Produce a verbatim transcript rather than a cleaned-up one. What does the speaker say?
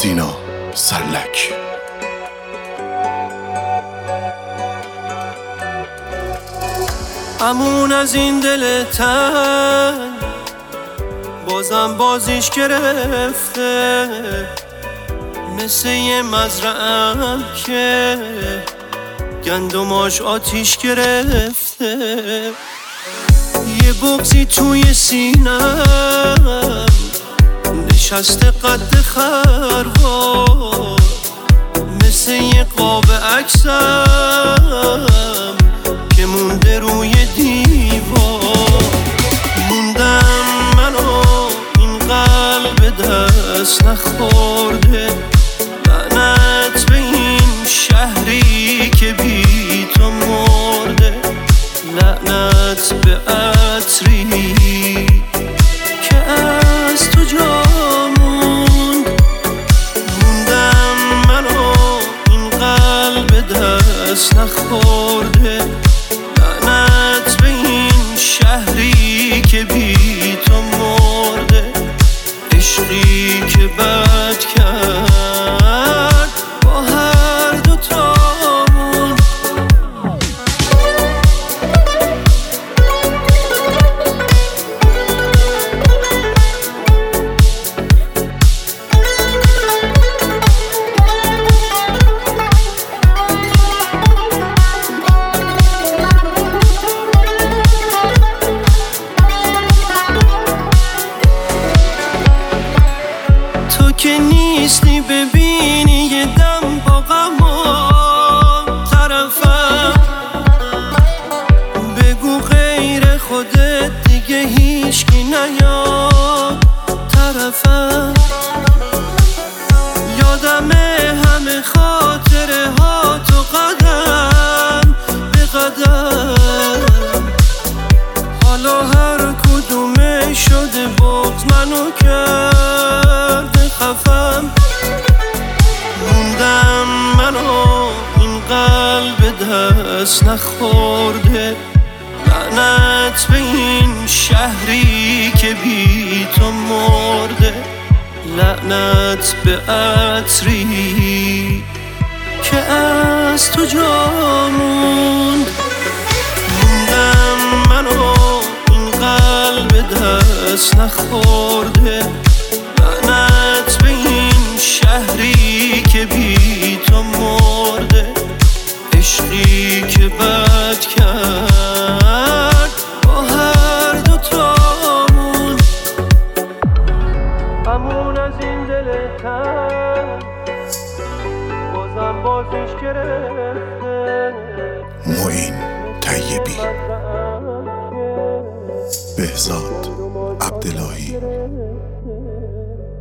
سینا سرلک. امون از این دل تن بازم بازیش گرفته، مثل یه مزرعه‌ام که گندماش آتیش گرفته. یه بغضی توی سینم نشسته قد خروار، مثل یه قاب عکسم که مونده روی دیوار. موندم منو این قلب دست نخورده، لعنت به این شهری که بی تو مرده، لعنت به عطری که از تو جا موند. موندم منو این قلب دست نخورده، لعنت به این شهری که بی تو مرده، عشقی که بد کرد با هر دوتامون. تو که نیستی ببینی یه دم با غمام طرفم، بگو غیر خودت دیگه هیچکی نیاد طرفم. یادمه همه خاطره ها تو قدم به قدم، حالا هر کدومه شده بغض منو کرده خفم. موندم منو این قلب دست نخورده، لعنت به این شهری که بی تو مرده، لعنت به عطری که از تو جا موند. موندم منو این قلب دست نخورده، لعنت به این شهری که بی تو مرده، عشقی که بد کرد با هر دوتامون. امون از این دل تن بازم بازیش گرفته. معین طیبی، بهزاد عبداللهی.